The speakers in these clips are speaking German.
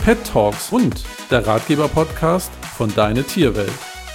Pet Talks Hund, der Ratgeber-Podcast von Deine Tierwelt.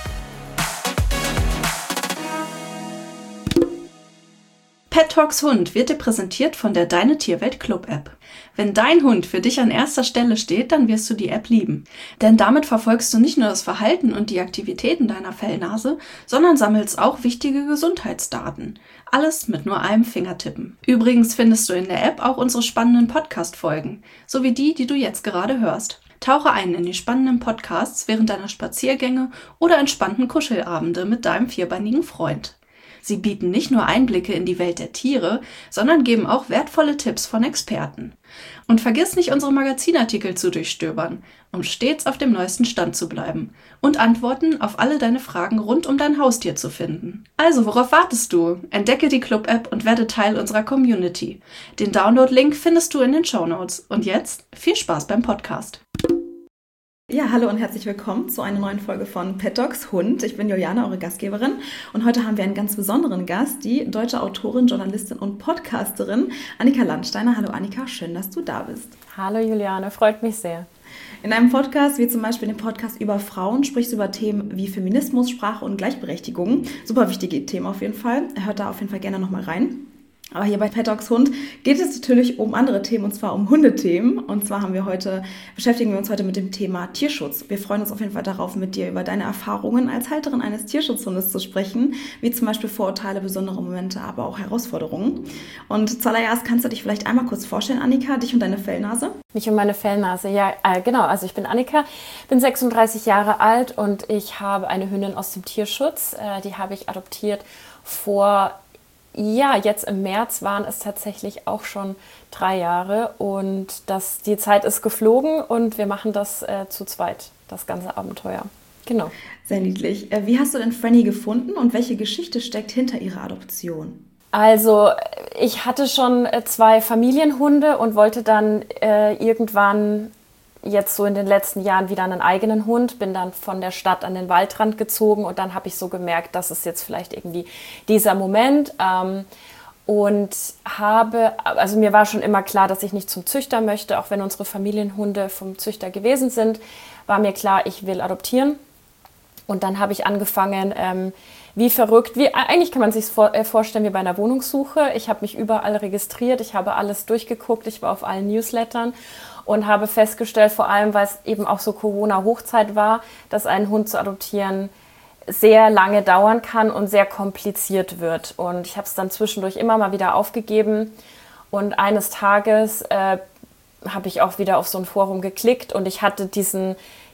Pet Talks Hund wird dir präsentiert von der Deine Tierwelt Club App. Wenn dein Hund für dich an erster Stelle steht, dann wirst du die App lieben. Denn damit verfolgst du nicht nur das Verhalten und die Aktivitäten deiner Fellnase, sondern sammelst auch wichtige Gesundheitsdaten. Alles mit nur einem Fingertippen. Übrigens findest du in der App auch unsere spannenden Podcast-Folgen, sowie die du jetzt gerade hörst. Tauche ein in die spannenden Podcasts während deiner Spaziergänge oder entspannten Kuschelabende mit deinem vierbeinigen Freund. Sie bieten nicht nur Einblicke in die Welt der Tiere, sondern geben auch wertvolle Tipps von Experten. Und vergiss nicht, unsere Magazinartikel zu durchstöbern, um stets auf dem neuesten Stand zu bleiben und Antworten auf alle deine Fragen rund um dein Haustier zu finden. Also, worauf wartest du? Entdecke die Club-App und werde Teil unserer Community. Den Download-Link findest du in den Shownotes. Und jetzt viel Spaß beim Podcast. Ja, hallo und herzlich willkommen zu einer neuen Folge von Pet Talks Hund. Ich bin Juliane, eure Gastgeberin, und heute haben wir einen ganz besonderen Gast, die deutsche Autorin, Journalistin und Podcasterin Annika Landsteiner. Hallo Annika, schön, dass du da bist. Hallo Juliane, freut mich sehr. In einem Podcast, wie zum Beispiel dem Podcast über Frauen, sprichst du über Themen wie Feminismus, Sprache und Gleichberechtigung. Super wichtige Themen auf jeden Fall. Hört da auf jeden Fall gerne nochmal rein. Aber hier bei Pet Talks Hund geht es natürlich um andere Themen, und zwar um Hundethemen. Und zwar beschäftigen wir uns heute mit dem Thema Tierschutz. Wir freuen uns auf jeden Fall darauf, mit dir über deine Erfahrungen als Halterin eines Tierschutzhundes zu sprechen, wie zum Beispiel Vorurteile, besondere Momente, aber auch Herausforderungen. Und zuallererst kannst du dich vielleicht einmal kurz vorstellen, Annika, dich und deine Fellnase? Mich und meine Fellnase, ja, genau. Also ich bin Annika, bin 36 Jahre alt und ich habe eine Hündin aus dem Tierschutz. Die habe ich adoptiert jetzt im März waren es tatsächlich auch schon 3 Jahre und die Zeit ist geflogen und wir machen das zu zweit, das ganze Abenteuer. Genau. Sehr niedlich. Wie hast du denn Franny gefunden und welche Geschichte steckt hinter ihrer Adoption? Also ich hatte schon 2 Familienhunde und wollte dann irgendwann jetzt so in den letzten Jahren wieder einen eigenen Hund, bin dann von der Stadt an den Waldrand gezogen und dann habe ich so gemerkt, das ist jetzt vielleicht irgendwie dieser Moment also mir war schon immer klar, dass ich nicht zum Züchter möchte, auch wenn unsere Familienhunde vom Züchter gewesen sind, war mir klar, ich will adoptieren und dann habe ich angefangen, wie verrückt, eigentlich kann man sich vorstellen wie bei einer Wohnungssuche. Ich habe mich überall registriert, ich habe alles durchgeguckt, ich war auf allen Newslettern und habe festgestellt, vor allem, weil es eben auch so Corona-Hochzeit war, dass ein Hund zu adoptieren sehr lange dauern kann und sehr kompliziert wird. Und ich habe es dann zwischendurch immer mal wieder aufgegeben. Und eines Tages habe ich auch wieder auf so ein Forum geklickt und ich hatte diesen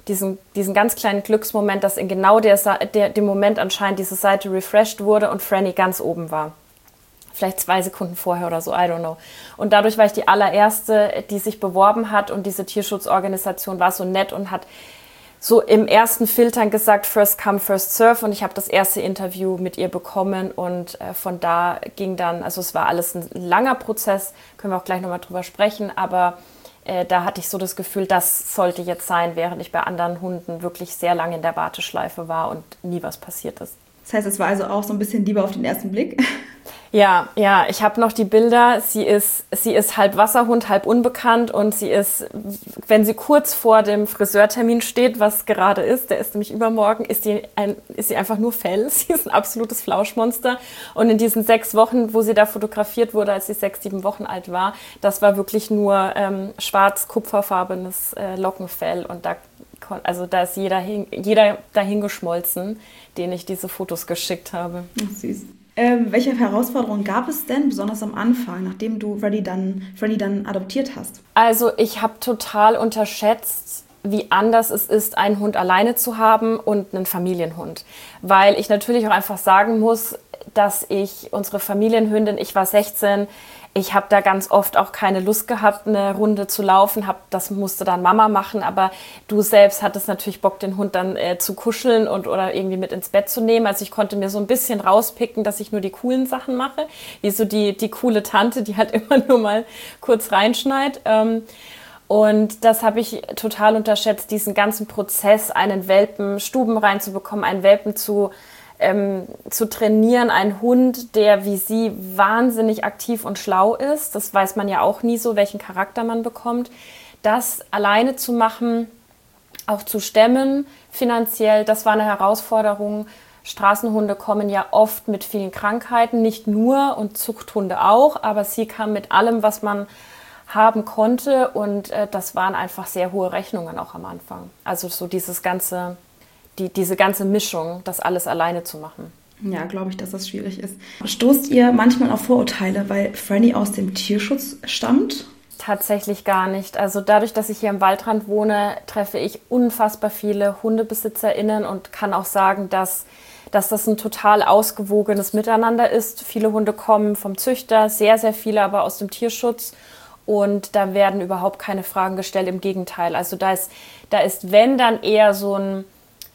ganz kleinen Glücksmoment, dass in genau dem Moment anscheinend diese Seite refreshed wurde und Franny ganz oben war. Vielleicht 2 Sekunden vorher oder so, I don't know. Und dadurch war ich die allererste, die sich beworben hat und diese Tierschutzorganisation war so nett und hat so im ersten Filtern gesagt, first come, first serve, und ich habe das erste Interview mit ihr bekommen und von da ging dann, also es war alles ein langer Prozess, können wir auch gleich nochmal drüber sprechen, aber da hatte ich so das Gefühl, das sollte jetzt sein, während ich bei anderen Hunden wirklich sehr lange in der Warteschleife war und nie was passiert ist. Das heißt, es war also auch so ein bisschen Liebe auf den ersten Blick? Ja, ich habe noch die Bilder. Sie ist halb Wasserhund, halb unbekannt und sie ist, wenn sie kurz vor dem Friseurtermin steht, was gerade ist, der ist nämlich übermorgen, ist sie einfach nur Fell. Sie ist ein absolutes Flauschmonster und in diesen 6 Wochen, wo sie da fotografiert wurde, als sie 6, 7 Wochen alt war, das war wirklich nur schwarz-kupferfarbenes Lockenfell und da ist jeder dahin geschmolzen, den ich diese Fotos geschickt habe. Ach, süß. Welche Herausforderungen gab es denn, besonders am Anfang, nachdem du Franny dann adoptiert hast? Also ich habe total unterschätzt, wie anders es ist, einen Hund alleine zu haben und einen Familienhund. Weil ich natürlich auch einfach sagen muss, dass unsere Familienhündin, ich war 16, ich habe da ganz oft auch keine Lust gehabt, eine Runde zu laufen. Das musste dann Mama machen, aber du selbst hattest natürlich Bock, den Hund dann zu kuscheln oder irgendwie mit ins Bett zu nehmen. Also ich konnte mir so ein bisschen rauspicken, dass ich nur die coolen Sachen mache, wie so die coole Tante, die halt immer nur mal kurz reinschneit. Und das habe ich total unterschätzt, diesen ganzen Prozess, einen Welpen Stuben reinzubekommen, einen Welpen zu trainieren, einen Hund, der wie sie wahnsinnig aktiv und schlau ist. Das weiß man ja auch nie so, welchen Charakter man bekommt. das alleine zu machen, auch zu stemmen, finanziell, das war eine Herausforderung. Straßenhunde kommen ja oft mit vielen Krankheiten, nicht nur und Zuchthunde auch, aber sie kam mit allem, was man haben konnte und das waren einfach sehr hohe Rechnungen auch am Anfang. Also so diese ganze Mischung, das alles alleine zu machen. Ja, glaube ich, dass das schwierig ist. Stoßt ihr manchmal auf Vorurteile, weil Franny aus dem Tierschutz stammt? Tatsächlich gar nicht. Also dadurch, dass ich hier am Waldrand wohne, treffe ich unfassbar viele HundebesitzerInnen und kann auch sagen, dass das ein total ausgewogenes Miteinander ist. Viele Hunde kommen vom Züchter, sehr, sehr viele aber aus dem Tierschutz. Und da werden überhaupt keine Fragen gestellt, im Gegenteil. Also da ist wenn dann eher so ein,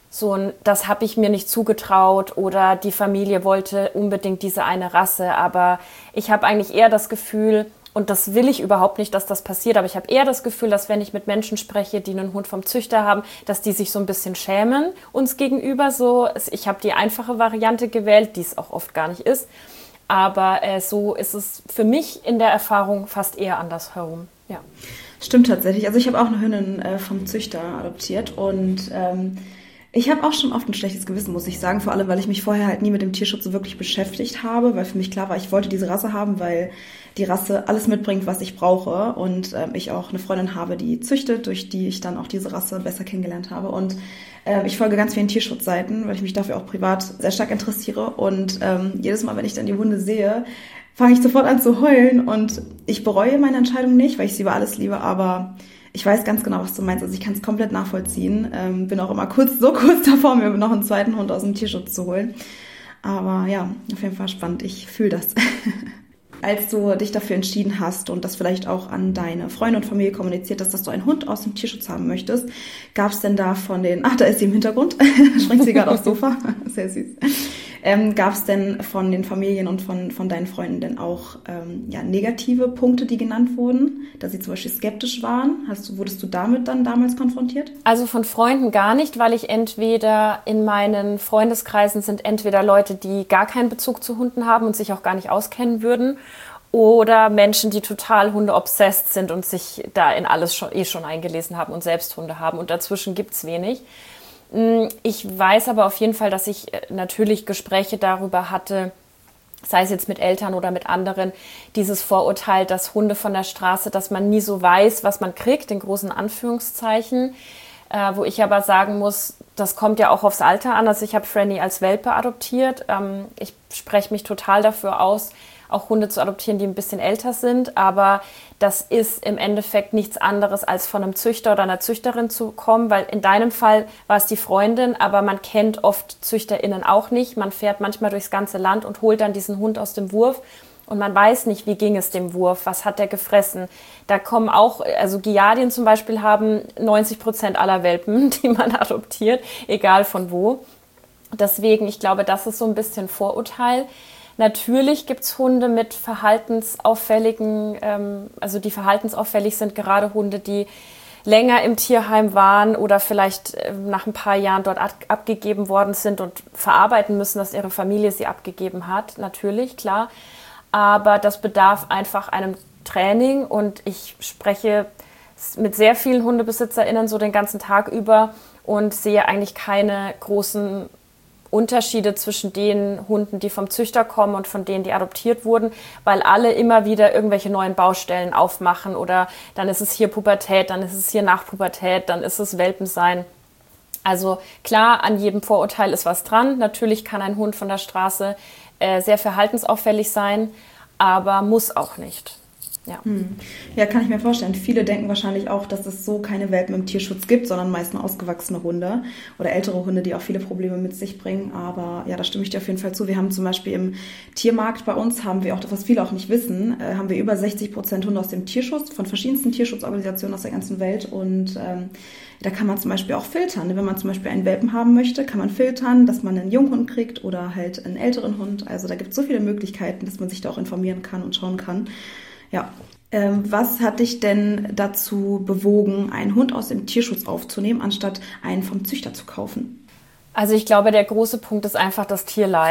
das habe ich mir nicht zugetraut oder die Familie wollte unbedingt diese eine Rasse. Aber ich habe eigentlich eher das Gefühl, und das will ich überhaupt nicht, dass das passiert, aber ich habe eher das Gefühl, dass wenn ich mit Menschen spreche, die einen Hund vom Züchter haben, dass die sich so ein bisschen schämen uns gegenüber. So, ich habe die einfache Variante gewählt, die es auch oft gar nicht ist. Aber so ist es für mich in der Erfahrung fast eher andersherum. Ja. Stimmt tatsächlich. Also ich habe auch eine Hündin vom Züchter adoptiert und ich habe auch schon oft ein schlechtes Gewissen, muss ich sagen. Vor allem, weil ich mich vorher halt nie mit dem Tierschutz so wirklich beschäftigt habe, weil für mich klar war, ich wollte diese Rasse haben, weil die Rasse alles mitbringt, was ich brauche. Und ich auch eine Freundin habe, die züchtet, durch die ich dann auch diese Rasse besser kennengelernt habe. Und ich folge ganz vielen Tierschutzseiten, weil ich mich dafür auch privat sehr stark interessiere. Und jedes Mal, wenn ich dann die Hunde sehe, fange ich sofort an zu heulen. Und ich bereue meine Entscheidung nicht, weil ich sie über alles liebe, aber ich weiß ganz genau, was du meinst. Also ich kann es komplett nachvollziehen. Bin auch immer kurz davor, mir noch einen zweiten Hund aus dem Tierschutz zu holen. Aber ja, auf jeden Fall spannend. Ich fühle das. Als du dich dafür entschieden hast und das vielleicht auch an deine Freunde und Familie kommuniziert hast, dass du einen Hund aus dem Tierschutz haben möchtest, gab es denn da von den... da ist sie im Hintergrund. Springt sie gerade aufs Sofa. Sehr süß. Gab es denn von den Familien und von deinen Freunden denn auch negative Punkte, die genannt wurden? Dass sie zum Beispiel skeptisch waren? Wurdest du damit dann damals konfrontiert? Also von Freunden gar nicht, weil ich entweder in meinen Freundeskreisen sind entweder Leute, die gar keinen Bezug zu Hunden haben und sich auch gar nicht auskennen würden, oder Menschen, die total Hunde-obsessed sind und sich da in alles schon eingelesen haben und selbst Hunde haben. Und dazwischen gibt's wenig. Ich weiß aber auf jeden Fall, dass ich natürlich Gespräche darüber hatte, sei es jetzt mit Eltern oder mit anderen, dieses Vorurteil, dass Hunde von der Straße, dass man nie so weiß, was man kriegt, in großen Anführungszeichen. Wo ich aber sagen muss, das kommt ja auch aufs Alter an. Also ich habe Franny als Welpe adoptiert. Ich spreche mich total dafür aus, auch Hunde zu adoptieren, die ein bisschen älter sind. Aber das ist im Endeffekt nichts anderes, als von einem Züchter oder einer Züchterin zu kommen, weil in deinem Fall war es die Freundin, aber man kennt oft ZüchterInnen auch nicht. Man fährt manchmal durchs ganze Land und holt dann diesen Hund aus dem Wurf und man weiß nicht, wie ging es dem Wurf, was hat der gefressen. Da kommen auch, also Giardien zum Beispiel haben 90% aller Welpen, die man adoptiert, egal von wo. Deswegen, ich glaube, das ist so ein bisschen Vorurteil. Natürlich gibt es Hunde mit verhaltensauffälligen, also die verhaltensauffällig sind, gerade Hunde, die länger im Tierheim waren oder vielleicht nach ein paar Jahren dort abgegeben worden sind und verarbeiten müssen, dass ihre Familie sie abgegeben hat. Natürlich, klar. Aber das bedarf einfach einem Training und ich spreche mit sehr vielen HundebesitzerInnen so den ganzen Tag über und sehe eigentlich keine großen Unterschiede zwischen den Hunden, die vom Züchter kommen und von denen, die adoptiert wurden, weil alle immer wieder irgendwelche neuen Baustellen aufmachen oder dann ist es hier Pubertät, dann ist es hier Nachpubertät, dann ist es Welpensein. Also klar, an jedem Vorurteil ist was dran. Natürlich kann ein Hund von der Straße sehr verhaltensauffällig sein, aber muss auch nicht. Ja. Ja, kann ich mir vorstellen. Viele denken wahrscheinlich auch, dass es so keine Welpen im Tierschutz gibt, sondern meist nur ausgewachsene Hunde oder ältere Hunde, die auch viele Probleme mit sich bringen. Aber ja, da stimme ich dir auf jeden Fall zu. Wir haben zum Beispiel im Tiermarkt bei uns, haben wir auch, das was viele auch nicht wissen, haben wir über 60% Hunde aus dem Tierschutz, von verschiedensten Tierschutzorganisationen aus der ganzen Welt. Und da kann man zum Beispiel auch filtern. Wenn man zum Beispiel einen Welpen haben möchte, kann man filtern, dass man einen Junghund kriegt oder halt einen älteren Hund. Also da gibt es so viele Möglichkeiten, dass man sich da auch informieren kann und schauen kann. Ja. Was hat dich denn dazu bewogen, einen Hund aus dem Tierschutz aufzunehmen, anstatt einen vom Züchter zu kaufen? Also ich glaube, der große Punkt ist einfach das Tierleid.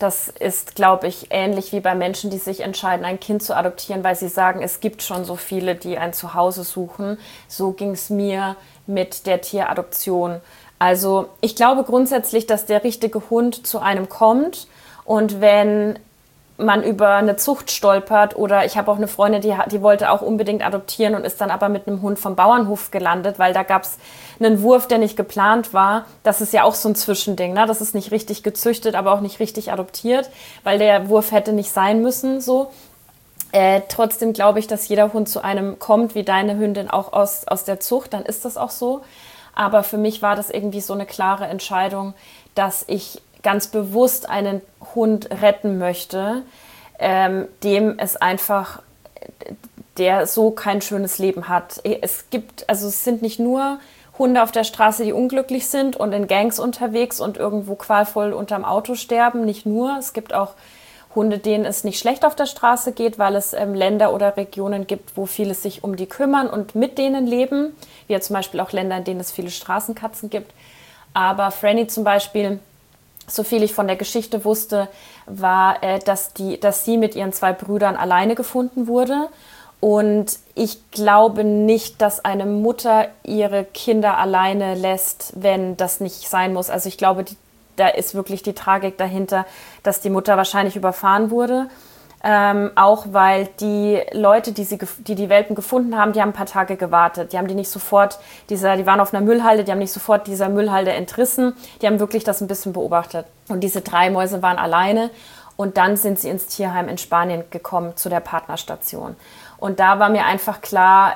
Das ist, glaube ich, ähnlich wie bei Menschen, die sich entscheiden, ein Kind zu adoptieren, weil sie sagen, es gibt schon so viele, die ein Zuhause suchen. So ging es mir mit der Tieradoption. Also ich glaube grundsätzlich, dass der richtige Hund zu einem kommt, und wenn man über eine Zucht stolpert, oder ich habe auch eine Freundin, die wollte auch unbedingt adoptieren und ist dann aber mit einem Hund vom Bauernhof gelandet, weil da gab es einen Wurf, der nicht geplant war. Das ist ja auch so ein Zwischending, ne? Das ist nicht richtig gezüchtet, aber auch nicht richtig adoptiert, weil der Wurf hätte nicht sein müssen, so. Trotzdem glaube ich, dass jeder Hund zu einem kommt, wie deine Hündin auch aus der Zucht, dann ist das auch so. Aber für mich war das irgendwie so eine klare Entscheidung, dass ich ganz bewusst einen Hund retten möchte, dem es einfach, der so kein schönes Leben hat. Es sind nicht nur Hunde auf der Straße, die unglücklich sind und in Gangs unterwegs und irgendwo qualvoll unterm Auto sterben, nicht nur. Es gibt auch Hunde, denen es nicht schlecht auf der Straße geht, weil es Länder oder Regionen gibt, wo viele sich um die kümmern und mit denen leben, wie ja zum Beispiel auch Länder, in denen es viele Straßenkatzen gibt. Aber Franny zum Beispiel, so viel ich von der Geschichte wusste, war, dass sie mit ihren 2 Brüdern alleine gefunden wurde. Und ich glaube nicht, dass eine Mutter ihre Kinder alleine lässt, wenn das nicht sein muss. Also ich glaube, da ist wirklich die Tragik dahinter, dass die Mutter wahrscheinlich überfahren wurde. Auch weil die Leute, die Welpen gefunden haben, die haben ein paar Tage gewartet. Die haben die nicht sofort, die waren auf einer Müllhalde, die haben nicht sofort dieser Müllhalde entrissen. Die haben wirklich das ein bisschen beobachtet. Und diese 3 Mäuse waren alleine. Und dann sind sie ins Tierheim in Spanien gekommen, zu der Partnerstation. Und da war mir einfach klar,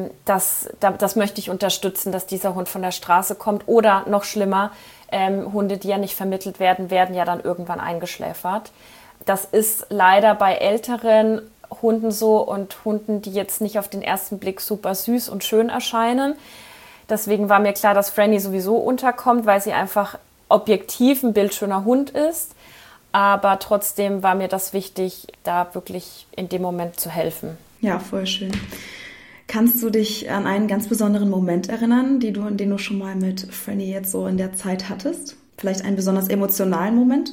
das möchte ich unterstützen, dass dieser Hund von der Straße kommt. Oder noch schlimmer, Hunde, die ja nicht vermittelt werden, werden ja dann irgendwann eingeschläfert. Das ist leider bei älteren Hunden so und Hunden, die jetzt nicht auf den ersten Blick super süß und schön erscheinen. Deswegen war mir klar, dass Franny sowieso unterkommt, weil sie einfach objektiv ein bildschöner Hund ist. Aber trotzdem war mir das wichtig, da wirklich in dem Moment zu helfen. Ja, voll schön. Kannst du dich an einen ganz besonderen Moment erinnern, den du schon mal mit Franny jetzt so in der Zeit hattest? Vielleicht einen besonders emotionalen Moment?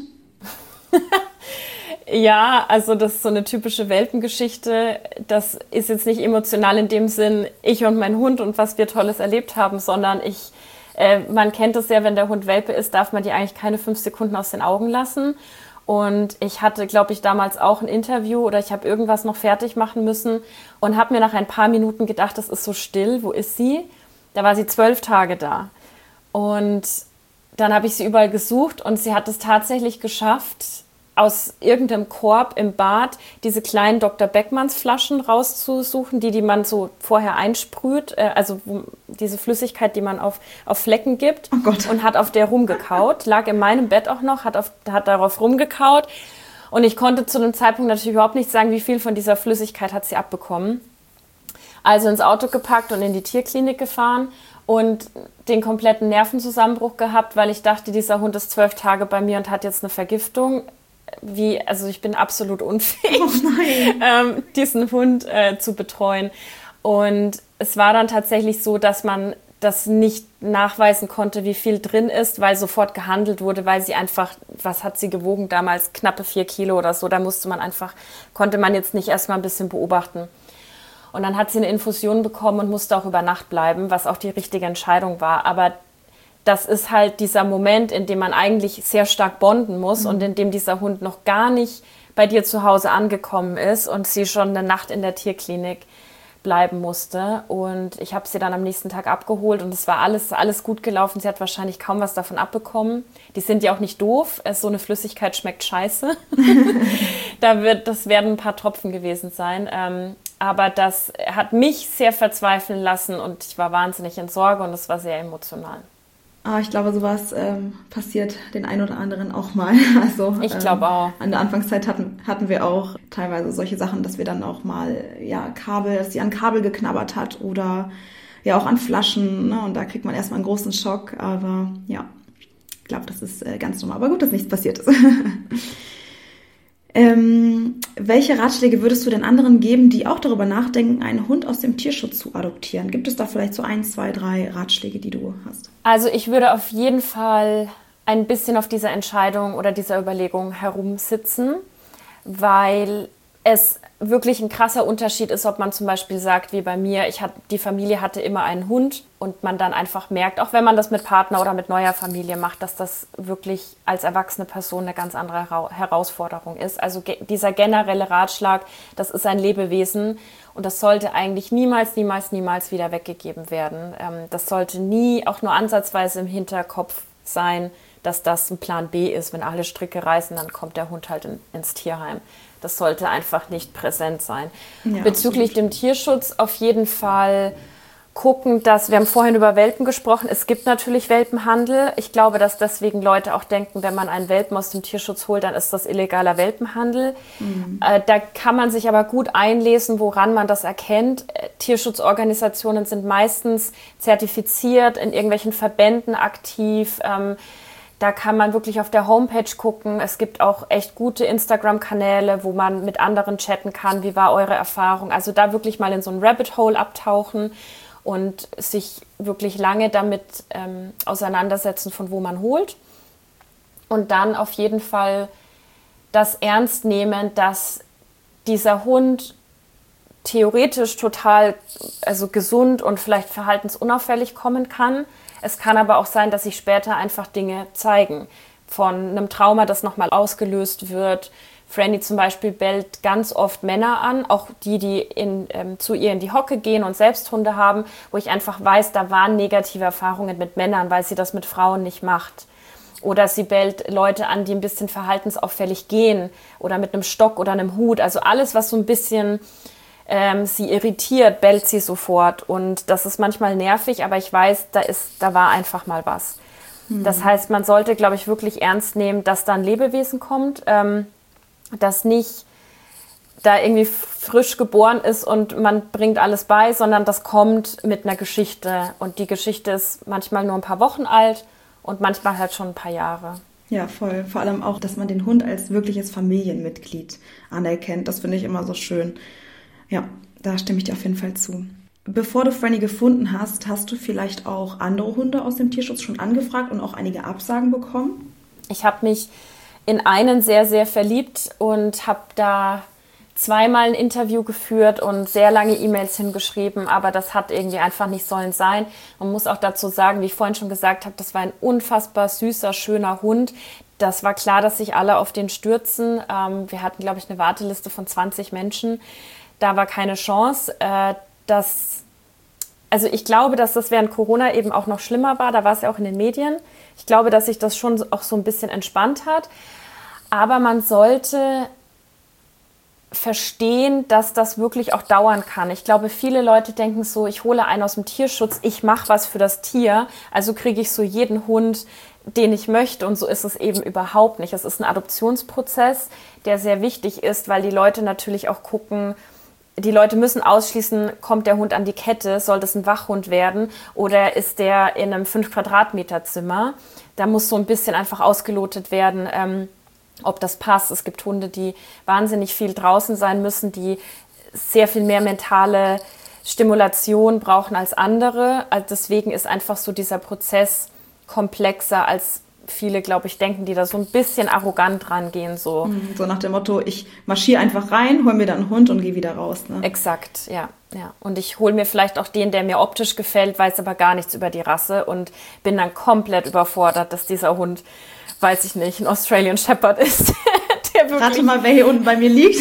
Ja, also das ist so eine typische Welpengeschichte. Das ist jetzt nicht emotional in dem Sinn, ich und mein Hund und was wir Tolles erlebt haben, sondern man kennt es ja, wenn der Hund Welpe ist, darf man die eigentlich keine 5 Sekunden aus den Augen lassen. Und ich hatte, glaube ich, damals auch ein Interview oder ich habe irgendwas noch fertig machen müssen und habe mir nach ein paar Minuten gedacht, das ist so still, wo ist sie? Da war sie 12 Tage da. Und dann habe ich sie überall gesucht und sie hat es tatsächlich geschafft, aus irgendeinem Korb im Bad diese kleinen Dr. Beckmanns Flaschen rauszusuchen, die man so vorher einsprüht, also diese Flüssigkeit, die man auf Flecken gibt. Oh Gott. Und hat auf der rumgekaut, lag in meinem Bett auch noch, hat darauf rumgekaut und ich konnte zu dem Zeitpunkt natürlich überhaupt nicht sagen, wie viel von dieser Flüssigkeit hat sie abbekommen. Also ins Auto gepackt und in die Tierklinik gefahren und den kompletten Nervenzusammenbruch gehabt, weil ich dachte, dieser Hund ist 12 Tage bei mir und hat jetzt eine Vergiftung. Also ich bin absolut unfähig, diesen Hund zu betreuen. Und es war dann tatsächlich so, dass man das nicht nachweisen konnte, wie viel drin ist, weil sofort gehandelt wurde, weil sie einfach, was hat sie gewogen damals, knappe 4 Kilo oder so, da konnte man jetzt nicht erstmal ein bisschen beobachten. Und dann hat sie eine Infusion bekommen und musste auch über Nacht bleiben, was auch die richtige Entscheidung war. Aber das ist halt dieser Moment, in dem man eigentlich sehr stark bonden muss und in dem dieser Hund noch gar nicht bei dir zu Hause angekommen ist und sie schon eine Nacht in der Tierklinik bleiben musste. Und ich habe sie dann am nächsten Tag abgeholt und es war alles gut gelaufen. Sie hat wahrscheinlich kaum was davon abbekommen. Die sind ja auch nicht doof. So eine Flüssigkeit schmeckt scheiße. Das werden ein paar Tropfen gewesen sein. Aber das hat mich sehr verzweifeln lassen und ich war wahnsinnig in Sorge und es war sehr emotional. Ich glaube, sowas passiert den einen oder anderen auch mal. Also, ich glaube auch. An der Anfangszeit hatten wir auch teilweise solche Sachen, dass wir dann auch mal dass sie an Kabel geknabbert hat oder ja auch an Flaschen. Ne? Und da kriegt man erstmal einen großen Schock. Aber ja, ich glaube, das ist ganz normal. Aber gut, dass nichts passiert ist. Welche Ratschläge würdest du den anderen geben, die auch darüber nachdenken, einen Hund aus dem Tierschutz zu adoptieren? Gibt es da vielleicht so 1, 2, 3 Ratschläge, die du hast? Also ich würde auf jeden Fall ein bisschen auf dieser Entscheidung oder dieser Überlegung herumsitzen, weil es wirklich ein krasser Unterschied ist, ob man zum Beispiel sagt, wie bei mir, die Familie hatte immer einen Hund und man dann einfach merkt, auch wenn man das mit Partner oder mit neuer Familie macht, dass das wirklich als erwachsene Person eine ganz andere Herausforderung ist. Also dieser generelle Ratschlag, das ist ein Lebewesen und das sollte eigentlich niemals wieder weggegeben werden. Das sollte nie auch nur ansatzweise im Hinterkopf sein, dass das ein Plan B ist. Wenn alle Stricke reißen, dann kommt der Hund halt ins Tierheim. Das sollte einfach nicht präsent sein. Ja, bezüglich dem Tierschutz auf jeden Fall gucken, dass, wir haben vorhin über Welpen gesprochen, es gibt natürlich Welpenhandel. Ich glaube, dass deswegen Leute auch denken, wenn man einen Welpen aus dem Tierschutz holt, dann ist das illegaler Welpenhandel. Da kann man sich aber gut einlesen, woran man das erkennt. Tierschutzorganisationen sind meistens zertifiziert, in irgendwelchen Verbänden aktiv. Da kann man wirklich auf der Homepage gucken. Es gibt auch echt gute Instagram-Kanäle, wo man mit anderen chatten kann. Wie war eure Erfahrung? Also da wirklich mal in so ein Rabbit Hole abtauchen und sich wirklich lange damit auseinandersetzen, von wo man holt. Und dann auf jeden Fall das ernst nehmen, dass dieser Hund theoretisch total gesund und vielleicht verhaltensunauffällig kommen kann. Es kann aber auch sein, dass sich später einfach Dinge zeigen. Von einem Trauma, das nochmal ausgelöst wird. Franny zum Beispiel bellt ganz oft Männer an, auch die zu ihr in die Hocke gehen und selbst Hunde haben, wo ich einfach weiß, da waren negative Erfahrungen mit Männern, weil sie das mit Frauen nicht macht. Oder sie bellt Leute an, die ein bisschen verhaltensauffällig gehen oder mit einem Stock oder einem Hut. Also alles, was so ein bisschen sie irritiert, bellt sie sofort. Und das ist manchmal nervig, aber ich weiß, da war einfach mal was. Das heißt, man sollte, glaube ich, wirklich ernst nehmen, dass da ein Lebewesen kommt, das nicht da irgendwie frisch geboren ist und man bringt alles bei, sondern das kommt mit einer Geschichte. Und die Geschichte ist manchmal nur ein paar Wochen alt und manchmal halt schon ein paar Jahre. Ja, voll. Vor allem auch, dass man den Hund als wirkliches Familienmitglied anerkennt. Das finde ich immer so schön. Ja, da stimme ich dir auf jeden Fall zu. Bevor du Franny gefunden hast, hast du vielleicht auch andere Hunde aus dem Tierschutz schon angefragt und auch einige Absagen bekommen? Ich habe mich in einen sehr, sehr verliebt und habe da zweimal ein Interview geführt und sehr lange E-Mails hingeschrieben, aber das hat irgendwie einfach nicht sollen sein. Man muss auch dazu sagen, wie ich vorhin schon gesagt habe, das war ein unfassbar süßer, schöner Hund. Das war klar, dass sich alle auf den stürzen. Wir hatten, glaube ich, eine Warteliste von 20 Menschen. Da war keine Chance. Ich glaube, dass das während Corona eben auch noch schlimmer war. Da war es ja auch in den Medien. Ich glaube, dass sich das schon auch so ein bisschen entspannt hat. Aber man sollte verstehen, dass das wirklich auch dauern kann. Ich glaube, viele Leute denken so, ich hole einen aus dem Tierschutz, ich mache was für das Tier, also kriege ich so jeden Hund, den ich möchte, und so ist es eben überhaupt nicht. Es ist ein Adoptionsprozess, der sehr wichtig ist, weil die Leute natürlich auch gucken, die Leute müssen ausschließen, kommt der Hund an die Kette, soll das ein Wachhund werden oder ist der in einem 5-Quadratmeter-Zimmer? Da muss so ein bisschen einfach ausgelotet werden, ob das passt. Es gibt Hunde, die wahnsinnig viel draußen sein müssen, die sehr viel mehr mentale Stimulation brauchen als andere. Also deswegen ist einfach so dieser Prozess komplexer, als viele, glaube ich, denken, die da so ein bisschen arrogant rangehen. So nach dem Motto, ich marschiere einfach rein, hol mir dann einen Hund und gehe wieder raus. Ne? Exakt, ja. Und ich hole mir vielleicht auch den, der mir optisch gefällt, weiß aber gar nichts über die Rasse und bin dann komplett überfordert, dass dieser Hund, weiß ich nicht, ein Australian Shepherd ist. Der wirklich... Rate mal, wer hier unten bei mir liegt.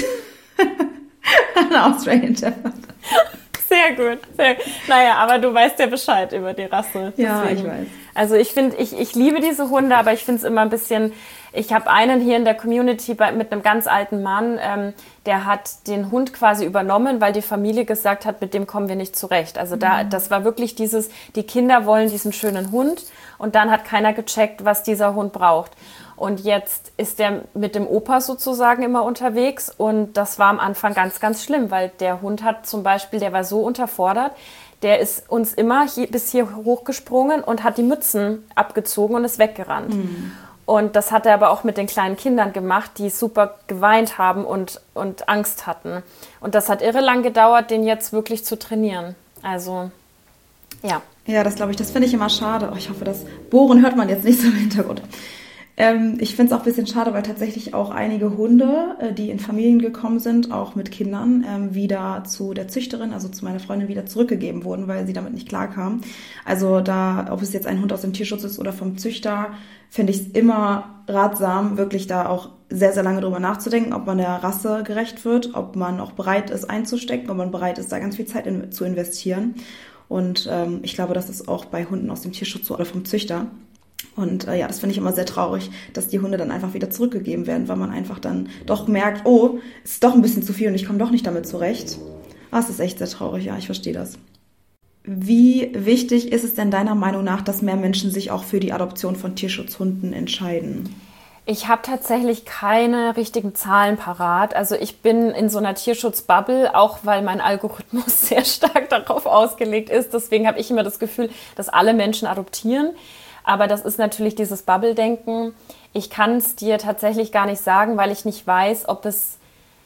Ein Australian Shepherd. Sehr gut. Naja, aber du weißt ja Bescheid über die Rasse. Ja, deswegen. Ich weiß. Also ich finde, ich liebe diese Hunde, aber ich finde es immer ein bisschen, ich habe einen hier in der Community mit einem ganz alten Mann, der hat den Hund quasi übernommen, weil die Familie gesagt hat, mit dem kommen wir nicht zurecht. Also das war wirklich die Kinder wollen diesen schönen Hund und dann hat keiner gecheckt, was dieser Hund braucht. Und jetzt ist der mit dem Opa sozusagen immer unterwegs und das war am Anfang ganz, ganz schlimm, weil der Hund hat zum Beispiel, der war so unterfordert, der ist uns immer bis hier hochgesprungen und hat die Mützen abgezogen und ist weggerannt. Und das hat er aber auch mit den kleinen Kindern gemacht, die super geweint haben und Angst hatten. Und das hat irre lang gedauert, den jetzt wirklich zu trainieren. Also Ja. Ja, das glaube ich, das finde ich immer schade. Ich hoffe, das Bohren hört man jetzt nicht so im Hintergrund. Ich finde es auch ein bisschen schade, weil tatsächlich auch einige Hunde, die in Familien gekommen sind, auch mit Kindern, wieder zu der Züchterin, also zu meiner Freundin, wieder zurückgegeben wurden, weil sie damit nicht klarkamen. Also da, ob es jetzt ein Hund aus dem Tierschutz ist oder vom Züchter, finde ich es immer ratsam, wirklich da auch sehr, sehr lange drüber nachzudenken, ob man der Rasse gerecht wird, ob man auch bereit ist einzustecken, ob man bereit ist, da ganz viel Zeit zu investieren. Und ich glaube, das ist auch bei Hunden aus dem Tierschutz so oder vom Züchter. Und ja, das finde ich immer sehr traurig, dass die Hunde dann einfach wieder zurückgegeben werden, weil man einfach dann doch merkt, oh, es ist doch ein bisschen zu viel und ich komme doch nicht damit zurecht. Das ist echt sehr traurig, ja, ich verstehe das. Wie wichtig ist es denn deiner Meinung nach, dass mehr Menschen sich auch für die Adoption von Tierschutzhunden entscheiden? Ich habe tatsächlich keine richtigen Zahlen parat. Also ich bin in so einer Tierschutzbubble, auch weil mein Algorithmus sehr stark darauf ausgelegt ist. Deswegen habe ich immer das Gefühl, dass alle Menschen adoptieren. Aber das ist natürlich dieses Bubble-Denken. Ich kann es dir tatsächlich gar nicht sagen, weil ich nicht weiß, ob es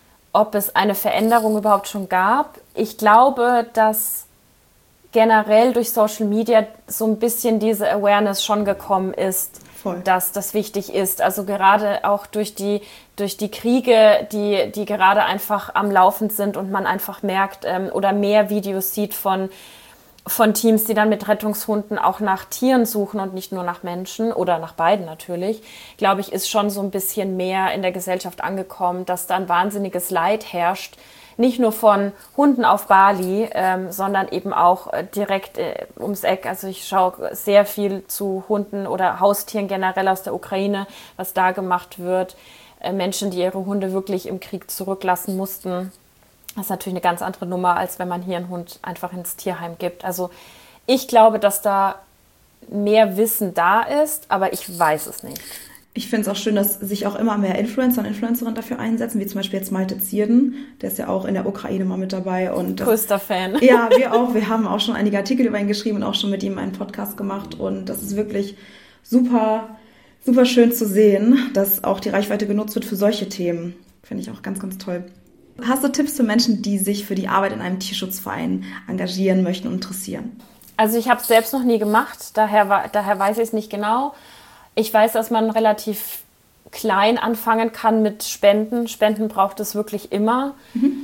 eine Veränderung überhaupt schon gab. Ich glaube, dass generell durch Social Media so ein bisschen diese Awareness schon gekommen ist, dass das wichtig ist. Also gerade auch durch die Kriege, die gerade einfach am Laufen sind und man einfach merkt oder mehr Videos sieht von Teams, die dann mit Rettungshunden auch nach Tieren suchen und nicht nur nach Menschen oder nach beiden natürlich, glaube ich, ist schon so ein bisschen mehr in der Gesellschaft angekommen, dass da ein wahnsinniges Leid herrscht. Nicht nur von Hunden auf Bali, sondern eben auch direkt ums Eck. Also ich schaue sehr viel zu Hunden oder Haustieren generell aus der Ukraine, was da gemacht wird. Menschen, die ihre Hunde wirklich im Krieg zurücklassen mussten. Das ist natürlich eine ganz andere Nummer, als wenn man hier einen Hund einfach ins Tierheim gibt. Also ich glaube, dass da mehr Wissen da ist, aber ich weiß es nicht. Ich finde es auch schön, dass sich auch immer mehr Influencer und Influencerinnen dafür einsetzen, wie zum Beispiel jetzt Malte Zierden, der ist ja auch in der Ukraine mal mit dabei. Und größter Fan. Ja, wir auch. Wir haben auch schon einige Artikel über ihn geschrieben und auch schon mit ihm einen Podcast gemacht. Und das ist wirklich super, super schön zu sehen, dass auch die Reichweite genutzt wird für solche Themen. Finde ich auch ganz, ganz toll. Hast du Tipps für Menschen, die sich für die Arbeit in einem Tierschutzverein engagieren möchten und interessieren? Also ich habe es selbst noch nie gemacht, daher weiß ich es nicht genau. Ich weiß, dass man relativ klein anfangen kann mit Spenden. Spenden braucht es wirklich immer,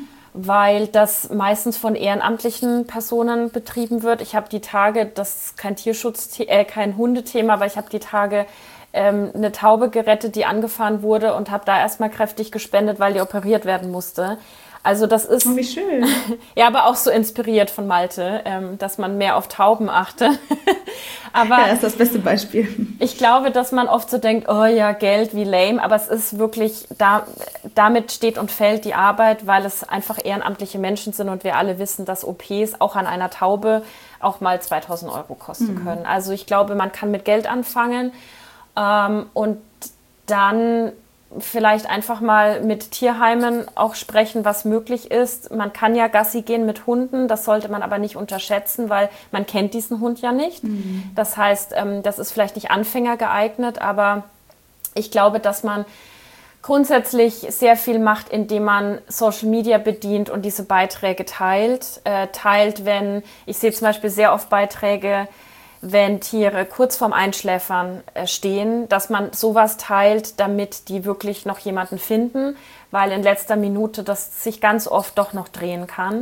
weil das meistens von ehrenamtlichen Personen betrieben wird. Ich habe die Tage, das ist kein Hundethema, aber ich habe die Tage eine Taube gerettet, die angefahren wurde und habe da erstmal kräftig gespendet, weil die operiert werden musste. Also das ist... Oh, wie schön. Ja, aber auch so inspiriert von Malte, dass man mehr auf Tauben achte. Aber ja, das ist das beste Beispiel. Ich glaube, dass man oft so denkt, oh ja, Geld, wie lame. Aber es ist wirklich, damit steht und fällt die Arbeit, weil es einfach ehrenamtliche Menschen sind und wir alle wissen, dass OPs auch an einer Taube auch mal 2.000 € kosten können. Also ich glaube, man kann mit Geld anfangen und dann vielleicht einfach mal mit Tierheimen auch sprechen, was möglich ist. Man kann ja Gassi gehen mit Hunden, das sollte man aber nicht unterschätzen, weil man kennt diesen Hund ja nicht. Das heißt, das ist vielleicht nicht Anfänger geeignet, aber ich glaube, dass man grundsätzlich sehr viel macht, indem man Social Media bedient und diese Beiträge teilt. Wenn, ich sehe zum Beispiel sehr oft Beiträge, wenn Tiere kurz vorm Einschläfern stehen, dass man sowas teilt, damit die wirklich noch jemanden finden, weil in letzter Minute das sich ganz oft doch noch drehen kann.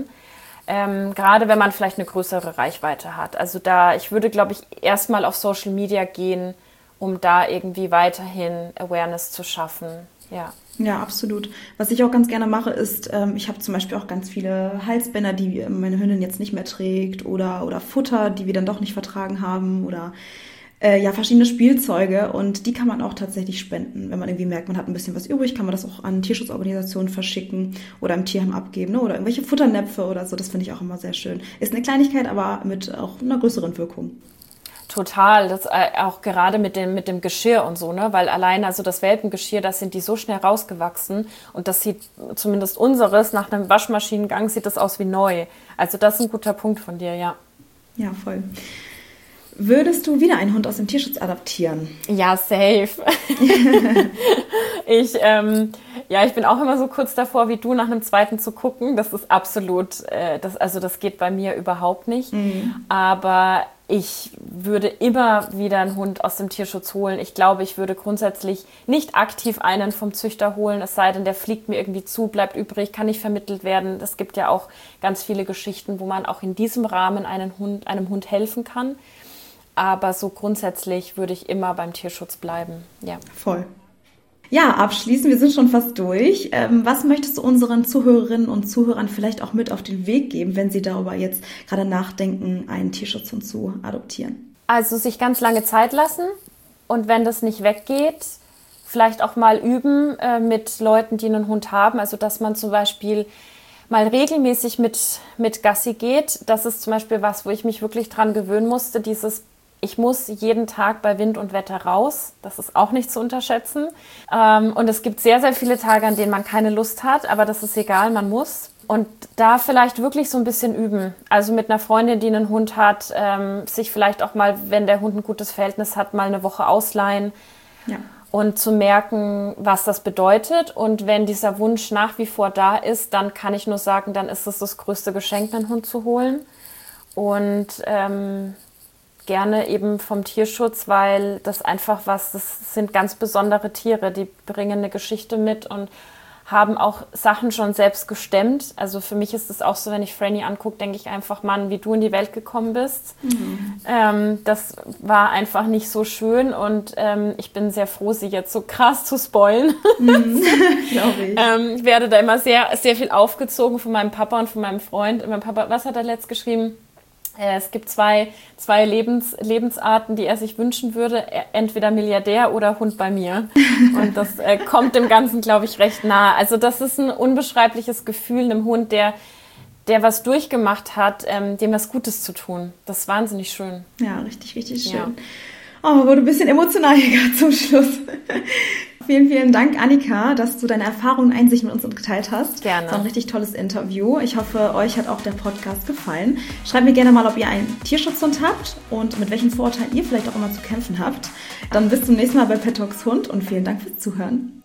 Gerade wenn man vielleicht eine größere Reichweite hat. Also ich würde, glaube ich, erstmal auf Social Media gehen, um da irgendwie weiterhin Awareness zu schaffen. Ja, absolut. Was ich auch ganz gerne mache, ist, ich habe zum Beispiel auch ganz viele Halsbänder, die meine Hündin jetzt nicht mehr trägt oder Futter, die wir dann doch nicht vertragen haben oder verschiedene Spielzeuge und die kann man auch tatsächlich spenden. Wenn man irgendwie merkt, man hat ein bisschen was übrig, kann man das auch an Tierschutzorganisationen verschicken oder im Tierheim abgeben, ne? Oder irgendwelche Futternäpfe oder so. Das finde ich auch immer sehr schön. Ist eine Kleinigkeit, aber mit auch einer größeren Wirkung. Total, das auch gerade mit dem Geschirr und so, ne? Weil alleine also das Welpengeschirr, da sind die so schnell rausgewachsen und das sieht zumindest unseres nach einem Waschmaschinengang sieht das aus wie neu. Also das ist ein guter Punkt von dir, ja. Ja, voll. Würdest du wieder einen Hund aus dem Tierschutz adoptieren? Ja, safe. Ich bin auch immer so kurz davor, wie du, nach einem zweiten zu gucken. Das ist absolut, das geht bei mir überhaupt nicht. Aber ich würde immer wieder einen Hund aus dem Tierschutz holen. Ich glaube, ich würde grundsätzlich nicht aktiv einen vom Züchter holen, es sei denn, der fliegt mir irgendwie zu, bleibt übrig, kann nicht vermittelt werden. Es gibt ja auch ganz viele Geschichten, wo man auch in diesem Rahmen einem Hund helfen kann. Aber so grundsätzlich würde ich immer beim Tierschutz bleiben. Ja. Voll. Ja, abschließend, wir sind schon fast durch. Was möchtest du unseren Zuhörerinnen und Zuhörern vielleicht auch mit auf den Weg geben, wenn sie darüber jetzt gerade nachdenken, einen Tierschutzhund zu adoptieren? Also sich ganz lange Zeit lassen und wenn das nicht weggeht, vielleicht auch mal üben mit Leuten, die einen Hund haben. Also dass man zum Beispiel mal regelmäßig mit Gassi geht. Das ist zum Beispiel was, wo ich mich wirklich dran gewöhnen musste, ich muss jeden Tag bei Wind und Wetter raus. Das ist auch nicht zu unterschätzen. Und es gibt sehr, sehr viele Tage, an denen man keine Lust hat, aber das ist egal, man muss. Und da vielleicht wirklich so ein bisschen üben. Also mit einer Freundin, die einen Hund hat, sich vielleicht auch mal, wenn der Hund ein gutes Verhältnis hat, mal eine Woche ausleihen. Ja. Und zu merken, was das bedeutet. Und wenn dieser Wunsch nach wie vor da ist, dann kann ich nur sagen, dann ist es das größte Geschenk, einen Hund zu holen. Und gerne eben vom Tierschutz, weil das sind ganz besondere Tiere, die bringen eine Geschichte mit und haben auch Sachen schon selbst gestemmt. Also für mich ist es auch so, wenn ich Franny angucke, denke ich einfach, Mann, wie du in die Welt gekommen bist. Das war einfach nicht so schön und ich bin sehr froh, sie jetzt so krass zu spoilen. Glaube ich. Ich werde da immer sehr, sehr viel aufgezogen von meinem Papa und von meinem Freund. Und mein Papa, was hat er letzt geschrieben? Es gibt zwei Lebensarten, die er sich wünschen würde, entweder Milliardär oder Hund bei mir. Und das kommt dem Ganzen, glaube ich, recht nahe. Also das ist ein unbeschreibliches Gefühl, einem Hund, der was durchgemacht hat, dem was Gutes zu tun. Das ist wahnsinnig schön. Ja, richtig, richtig schön. Ja. Oh, wurde ein bisschen emotional hier gerade zum Schluss. Vielen, vielen Dank, Annika, dass du deine Erfahrungen und Einsichten mit uns geteilt hast. Gerne. Das war ein richtig tolles Interview. Ich hoffe, euch hat auch der Podcast gefallen. Schreibt mir gerne mal, ob ihr einen Tierschutzhund habt und mit welchen Vorurteilen ihr vielleicht auch immer zu kämpfen habt. Dann bis zum nächsten Mal bei Pet Talks Hund und vielen Dank fürs Zuhören.